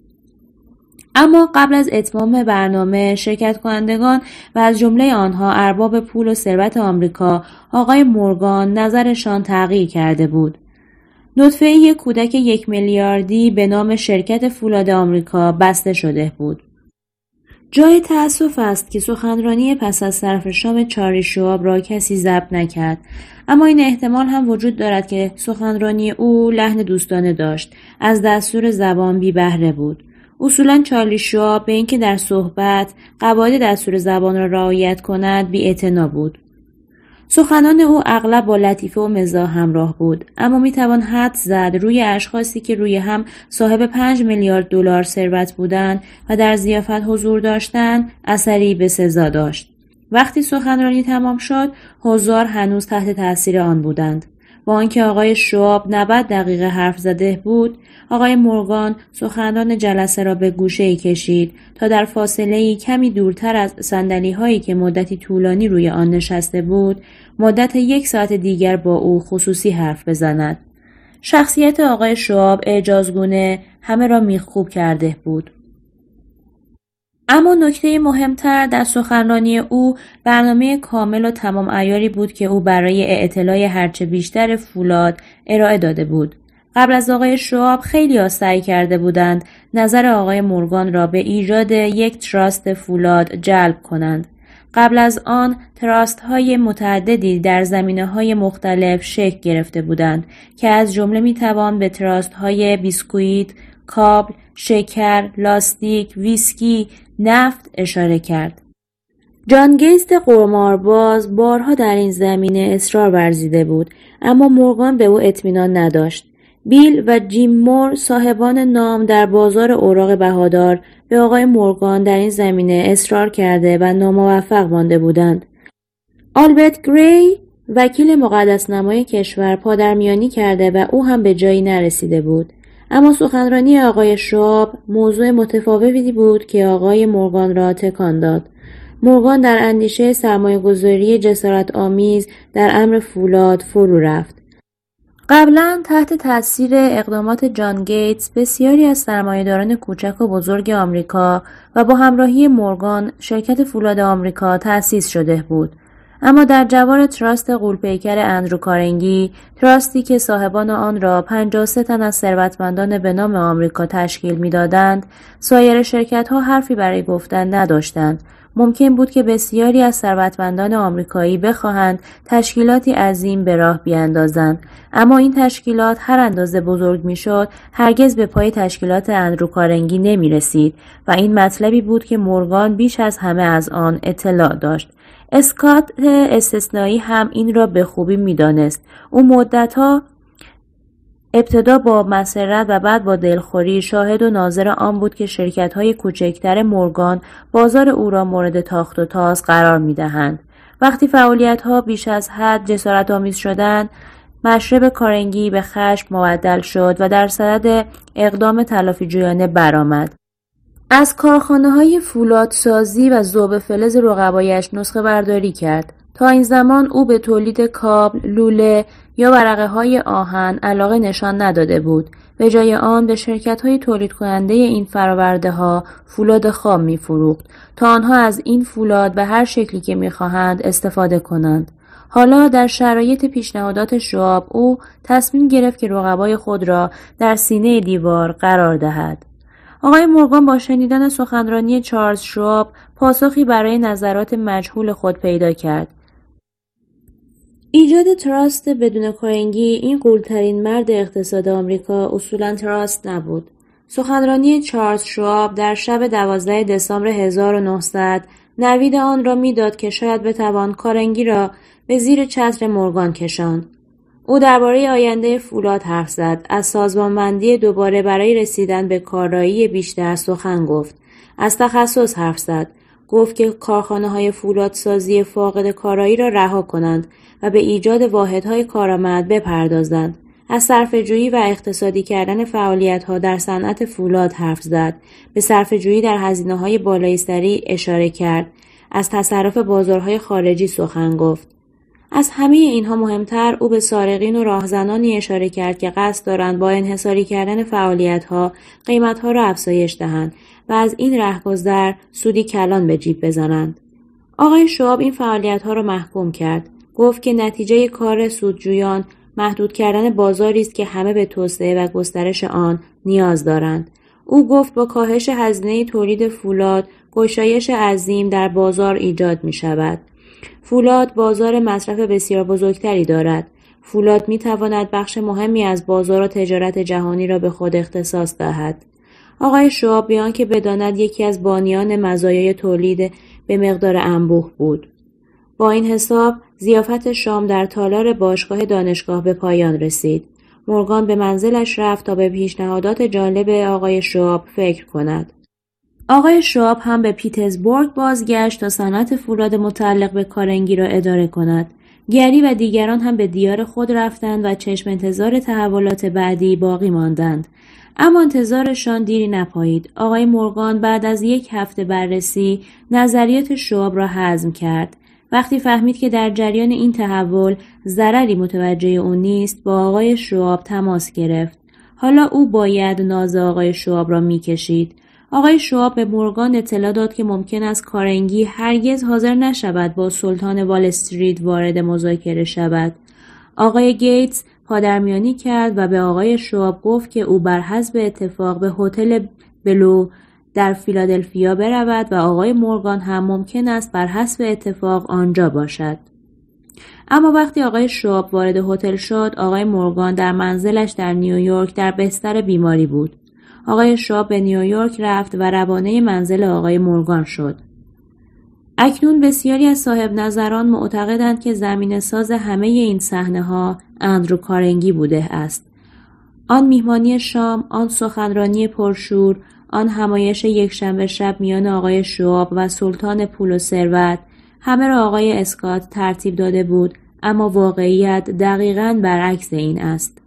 اما قبل از اتمام برنامه شرکت کنندگان و از جمله آنها ارباب پول و ثروت آمریکا آقای مورگان نظرشان تغییر کرده بود. نطفه یک کودک 1 میلیاردی به نام شرکت فولاد آمریکا بسته شده بود. جای تأسف است که سخنرانی پس از صرف شام چارلی شواب را کسی ضبط نکرد، اما این احتمال هم وجود دارد که سخنرانی او لحن دوستانه داشت، از دستور زبان بی بهره بود. اصولاً چارلی شواب به اینکه در صحبت قواعد دستور زبان را رعایت کند بی‌اعتنا بود. سخنان او اغلب با لطیفه و مزاح همراه بود، اما میتوان حدس زد روی اشخاصی که روی هم صاحب 5 میلیارد دلار ثروت بودند و در ضیافت حضور داشتند اثری به سزا داشت. وقتی سخنرانی تمام شد، حضار هنوز تحت تاثیر آن بودند. با آنکه آقای شواب 90 دقیقه حرف زده بود، آقای مورگان سخنران جلسه را به گوشه‌ای کشید تا در فاصله‌ای کمی دورتر از صندلی‌هایی که مدتی طولانی روی آن نشسته بود، مدت 1 ساعت دیگر با او خصوصی حرف بزند. شخصیت آقای شواب اعجازگونه همه را میخکوب کرده بود. اما نکته مهمتر در سخنرانی او برنامه کامل و تمام عیاری بود که او برای اعتلاع هرچه بیشتر فولاد ارائه داده بود. قبل از آقای شواب خیلی سعی کرده بودند نظر آقای مورگان را به ایجاد یک تراست فولاد جلب کنند. قبل از آن تراست های متعددی در زمینه های مختلف شکل گرفته بودند که از جمله می توان به تراست های بیسکویت، کابل، شکر، لاستیک، ویسکی، نفت اشاره کرد. جان گیتس قمارباز بارها در این زمینه اصرار ورزیده بود، اما مورگان به او اطمینان نداشت. بیل و جیم مور صاحبان نام در بازار اوراق بهادار به آقای مورگان در این زمینه اصرار کرده و ناموفق مانده بودند. آلبرت گری وکیل مقدس‌نمای کشور پادرمیانی کرده و او هم به جایی نرسیده بود. اما سخنرانی آقای شواب موضوع متفاوتی بود که آقای مورگان را تکان داد. مورگان در اندیشه سرمایه‌گذاری جسارت‌آمیز در امر فولاد فرو رفت. قبلا تحت تاثیر اقدامات جان گیتس بسیاری از سرمایه‌داران کوچک و بزرگ آمریکا و با همراهی مورگان شرکت فولاد آمریکا تأسیس شده بود. اما در جوار تراست غول‌پیکر اندرو کارنگی، تراستی که صاحبان آن را 53 تن از ثروتمندان به نام آمریکا تشکیل می‌دادند، سایر شرکت‌ها حرفی برای گفتن نداشتند. ممکن بود که بسیاری از ثروتمندان آمریکایی بخواهند تشکیلاتی عظیم به راه بیاندازند، اما این تشکیلات هر اندازه بزرگ میشد هرگز به پای تشکیلات اندرو کارنگی نمی رسید و این مطلبی بود که مورگان بیش از همه از آن اطلاع داشت. اسکات استثنایی هم این را به خوبی می دانست. او مدتها ابتدا با مسرت و بعد با دلخوری شاهد و ناظر آن بود که شرکت‌های کوچکتر مورگان بازار او را مورد تاخت و تاز قرار می‌دهند. وقتی فعالیت‌ها بیش از حد جسارت‌آمیز شدند، مشرب کارنگی به خشم مبدل شد و در صدد اقدام تلافی‌جویانه برآمد. از کارخانه‌های فولادسازی و ذوب فلز رقبایش نسخه برداری کرد. تا این زمان او به تولید کابل، لوله یا ورقه‌های آهن علاقه نشان نداده بود. به جای آن به شرکت‌های تولید کننده این فرآورده‌ها فولاد خام می‌فروخت تا آنها از این فولاد به هر شکلی که می‌خواهند استفاده کنند. حالا در شرایط پیشنهادات شواب او تصمیم گرفت که رقبای خود را در سینه دیوار قرار دهد. آقای مورگان با شنیدن سخنرانی چارلز شواب پاسخی برای نظرات مجهول خود پیدا کرد. ایجاد تراست بدون کارنگی این غول‌ترین مرد اقتصاد آمریکا اصولاً تراست نبود. سخنرانی چارلز شواب در شب 12 دسامبر 1900 نوید آن را میداد که شاید بتوان کارنگی را به زیر چتر مورگان کشاند. او درباره آینده فولاد حرف زد، از سازمانبندی دوباره برای رسیدن به کارایی بیشتر سخن گفت، از تخصص حرف زد، گفت که کارخانه‌های فولادسازی فاقد کارایی را رها کنند و به ایجاد واحدهای کارآمد بپردازند. از صرفه‌جویی و اقتصادی کردن فعالیت‌ها در صنعت فولاد حرف زد، به صرفه‌جویی در هزینه‌های بالای سری اشاره کرد، از تصرف بازارهای خارجی سخن گفت. از همه اینها مهمتر او به سارقین و راهزنانی اشاره کرد که قصد دارند با انحصاری کردن فعالیت‌ها قیمت‌ها را افزایش دهند و از این رهگذر سودی کلان به جیب بزنند. آقای شواب این فعالیت‌ها را محکوم کرد. گفت که نتیجه کار سودجویان محدود کردن بازاری است که همه به توسعه و گسترش آن نیاز دارند. او گفت با کاهش هزینه تولید فولاد گشایش عظیم در بازار ایجاد می‌شود. فولاد بازار مصرف بسیار بزرگتری دارد. فولاد می‌تواند بخش مهمی از بازار و تجارت جهانی را به خود اختصاص دهد. آقای شواب بیان که بداند یکی از بانیان مزایای تولید به مقدار انبوه بود. با این حساب ضیافت شام در تالار باشگاه دانشگاه به پایان رسید. مورگان به منزلش رفت تا به پیشنهادات جالب آقای شواب فکر کند. آقای شواب هم به پیتزبورگ بازگشت تا صنعت فولاد متعلق به کارنگی را اداره کند. گری و دیگران هم به دیار خود رفتند و چشم انتظار تحولات بعدی باقی ماندند. اما انتظارشان دیری نپایید. آقای مورگان بعد از 1 هفته بررسی نظریات شواب را هضم کرد. وقتی فهمید که در جریان این تحول ضرری متوجه او نیست، با آقای شواب تماس گرفت. حالا او باید ناز آقای شواب را میکشید. آقای شواب به مورگان اطلاع داد که ممکن است کارنگی هرگز حاضر نشود با سلطان وال استریت وارد مذاکره شود. آقای گیتس پادرمیانی کرد و به آقای شواب گفت که او بر حسب اتفاق به هتل بلو در فیلادلفیا برود و آقای مورگان هم ممکن است بر حسب اتفاق آنجا باشد. اما وقتی آقای شواب وارد هتل شد، آقای مورگان در منزلش در نیویورک در بستر بیماری بود. آقای شواب به نیویورک رفت و روانه منزل آقای مورگان شد. اکنون بسیاری از صاحب نظران معتقدند که زمینه ساز همه این صحنه‌ها اندرو کارنگی بوده است. آن میهمانی شام، آن سخنرانی پرشور، آن همایش یکشنبه شب میان آقای شواب و سلطان پول و ثروت، همه را آقای اسکات ترتیب داده بود، اما واقعیت دقیقاً برعکس این است.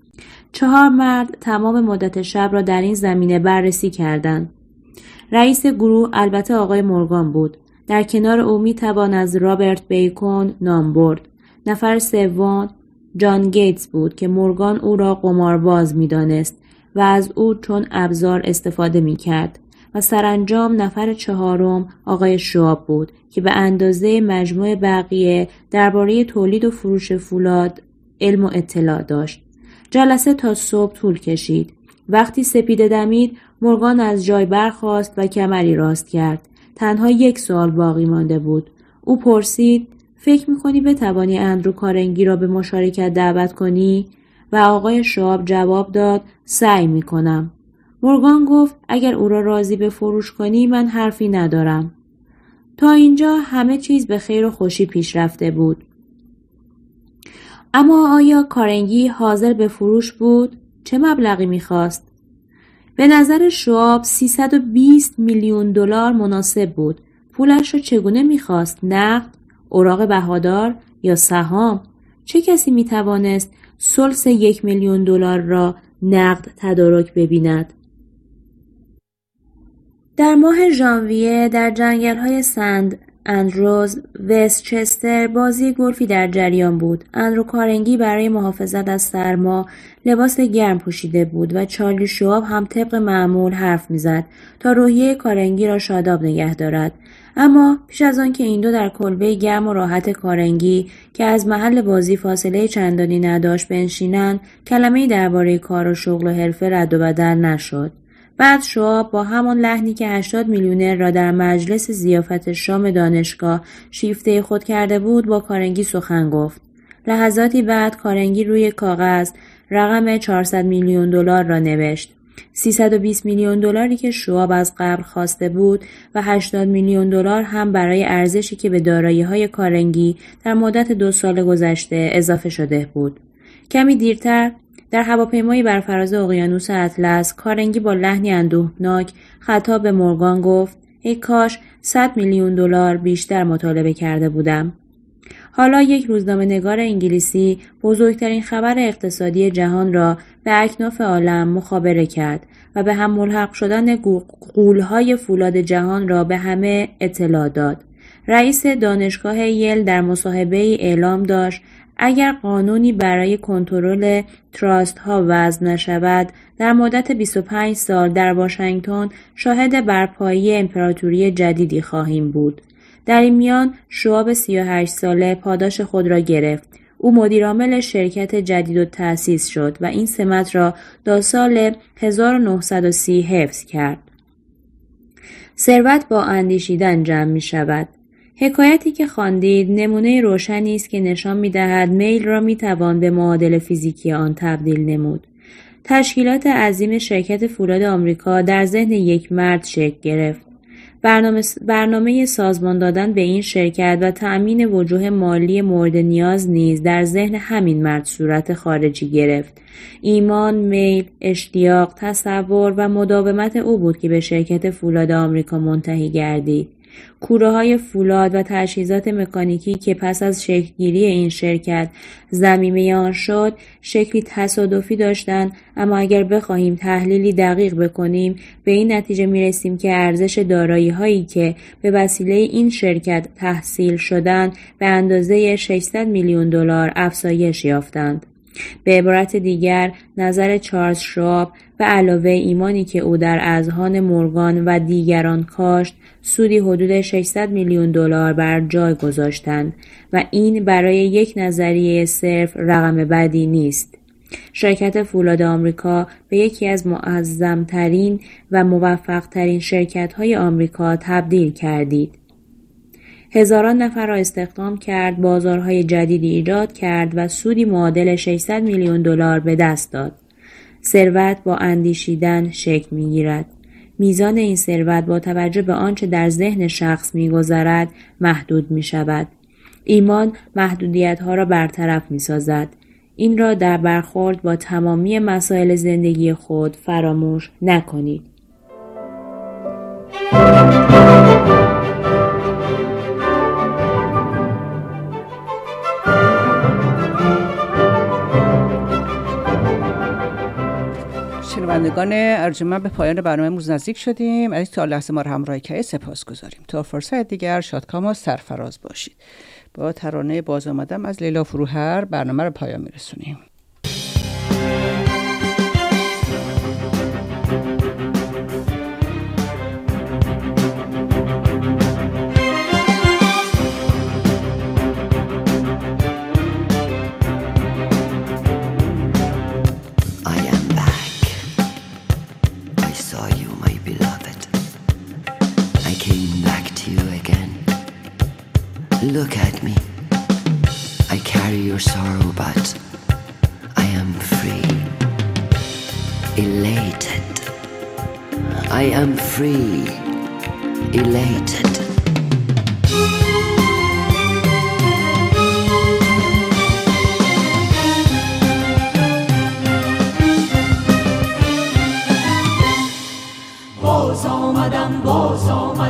4 مرد تمام مدت شب را در این زمینه بررسی کردند. رئیس گروه البته آقای مورگان بود. در کنار او میتوان از رابرت بیکون نام برد. نفر سوم جان گیتس بود که مورگان او را قمارباز میدانست و از او چون ابزار استفاده میکرد. و سرانجام نفر 4 آقای شواب بود که به اندازه مجموع بقیه درباره تولید و فروش فولاد علم و اطلاع داشت. جلسه تا صبح طول کشید. وقتی سپیده دمید، مورگان از جای برخاست و کمری راست کرد. تنها 1 سوال باقی مانده بود. او پرسید: فکر می‌کنی بتوانی اندرو کارنگی را به مشارکت دعوت کنی؟ و آقای شواب جواب داد: سعی می‌کنم. مورگان گفت: اگر او را راضی به فروش کنی من حرفی ندارم. تا اینجا همه چیز به خیر و خوشی پیش رفته بود. اما آیا کارنگی حاضر به فروش بود؟ چه مبلغی می‌خواست؟ به نظر شواب 320 میلیون دلار مناسب بود. پولش را چگونه می‌خواست؟ نقد، اوراق بهادار یا سهام؟ چه کسی می‌توانست ثلث 1 میلیون دلار را نقد تدارک ببیند؟ در ماه ژانویه در جنگل‌های سند اندروز وستچستر بازی گلفی در جریان بود. اندرو کارنگی برای محافظت از سرما لباس گرم پوشیده بود و چارلی شواب هم طبق معمول حرف میزد تا روحیه کارنگی را شاداب نگه دارد. اما پیش از آن که این دو در کلبه گرم و راحت کارنگی که از محل بازی فاصله چندانی نداشت بنشینند، کلمه‌ای درباره کار و شغل و حرفه رد و بدل نشد. بعد شواب با همان لحنی که 80 میلیونر را در مجلس ضیافت شام دانشگاه شیفته خود کرده بود با کارنگی سخن گفت. لحظاتی بعد کارنگی روی کاغذ رقم 400 میلیون دلار را نوشت. 320 میلیون دلاری که شواب از قبل خواسته بود و 80 میلیون دلار هم برای ارزشی که به دارایی‌های کارنگی در مدت 2 سال گذشته اضافه شده بود. کمی دیرتر در هواپیمایی بر فراز اقیانوس اطلس کارنگی با لحنی اندوهناک خطاب به مورگان گفت: ای کاش 100 میلیون دلار بیشتر مطالبه کرده بودم. حالا یک روزنامه‌نگار انگلیسی بزرگترین خبر اقتصادی جهان را به اکناف عالم مخابره کرد و به هم ملحق شدن غول‌های فولاد جهان را به همه اطلاع داد. رئیس دانشگاه یل در مصاحبه‌ای اعلام داشت اگر قانونی برای کنترل تراست ها وضع نشود، در مدت 25 سال در واشنگتن شاهد برپایی امپراتوری جدیدی خواهیم بود. در این میان شواب 38 ساله پاداش خود را گرفت. او مدیرعامل شرکت جدید و تأسیس شد و این سمت را تا سال 1930 حفظ کرد. ثروت با اندیشیدن جمع می شود. حکایتی که خواندید نمونه روشنی است که نشان می‌دهد میل را می‌توان به معادل فیزیکی آن تبدیل نمود. تشکیلات عظیم شرکت فولاد آمریکا در ذهن یک مرد شکل گرفت. برنامه سازمان دادن به این شرکت و تأمین وجوه مالی مورد نیاز نیز در ذهن همین مرد صورت خارجی گرفت. ایمان، میل، اشتیاق، تصور و مداومت او بود که به شرکت فولاد آمریکا منتهی گردید. کوره‌های فولاد و تجهیزات مکانیکی که پس از شکلگیری این شرکت ضمیمه آن شد شکلی تصادفی داشتند، اما اگر بخواهیم تحلیلی دقیق بکنیم به این نتیجه میرسیم که ارزش دارایی‌هایی که به وسیله این شرکت تحصیل شدند به اندازه 600 میلیون دلار افزایش یافتند. به عبارت دیگر نظر چارلز شواب به علاوه ایمانی که او در اذهان مورگان و دیگران کاشت سودی حدود 600 میلیون دلار بر جای گذاشتند و این برای یک نظریه صرف رقم بدی نیست. شرکت فولاد آمریکا به یکی از معظم‌ترین و موفق‌ترین شرکت‌های آمریکا تبدیل کردید. هزاران نفر را استخدام کرد، بازارهای جدیدی ایجاد کرد و سودی معادل 600 میلیون دلار به دست داد. ثروت با اندیشیدن شکل می‌گیرد. میزان این ثروت با توجه به آنچه در ذهن شخص می‌گذرد محدود می‌شود. ایمان محدودیت‌ها را برطرف می‌سازد. این را در برخورد با تمامی مسائل زندگی خود فراموش نکنید. شنوندگان ارجمند، به پایان برنامه‌مون نزدیک شدیم. از تا لحظه ما را همراهی کردید سپاسگزاریم. تا فرصت دیگر شادکام و سرفراز باشید. با ترانه باز آمدم از لیلا فروهر برنامه را پایان میرسونیم. Look at me. I carry your sorrow, but I am free. Elated. I am free. Elated.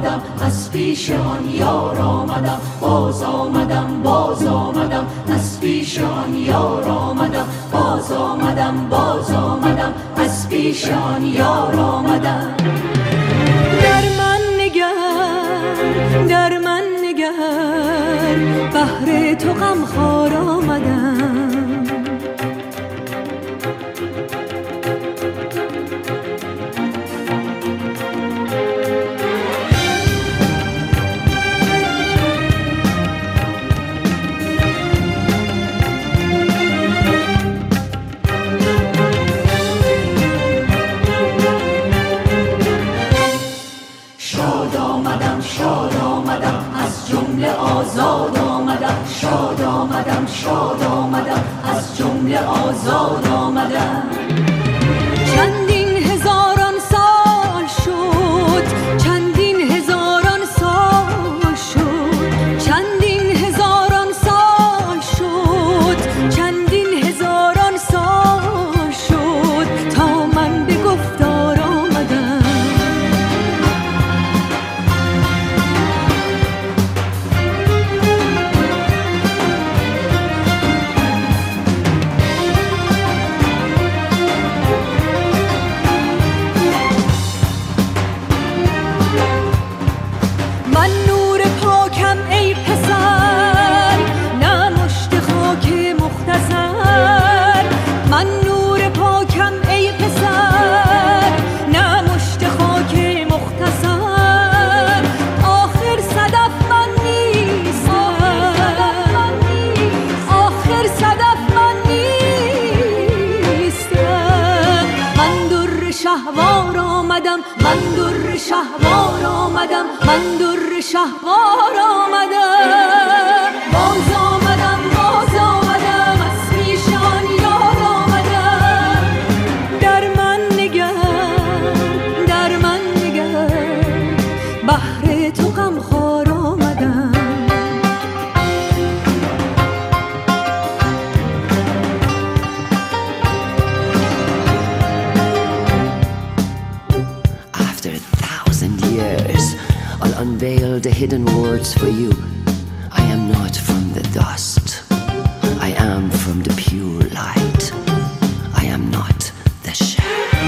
آمدم، از پیش آن یار آمدم، باز آمدم، باز آمدم، از پیش آن یار آمدم، باز آمدم، باز آمدم، از پیش آن یار آمدم. در من نگر، در من نگر، بهر تو غمخوار آمدم. شاد آمدم، از جمله آزاد آمدم، شاد آمدم، شاد آمدم، از جمله آزاد آمدم. چندین هزاران سال شد، چندین هزاران سال شد، چندین هزاران سال شد، چندین هزاران سال شد، تا من به گفتار آمدم. من در شهوار آمدم، من در شهوار آمدم. باز آمدم، باز آمدم، از پیش آن یار آمدم. در من نگر، در من نگر، بهر تو غمخوار آمدم. I'll unveil the hidden words for you. I am not from the dust. I am from the pure light. I am not the shadow.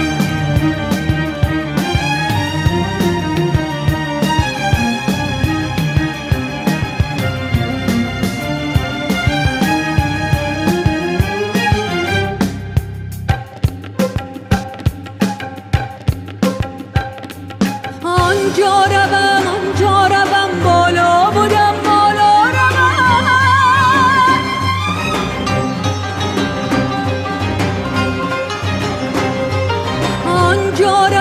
آنجا روم، آنجا روم، بالا بودم، بالا روم. آنجا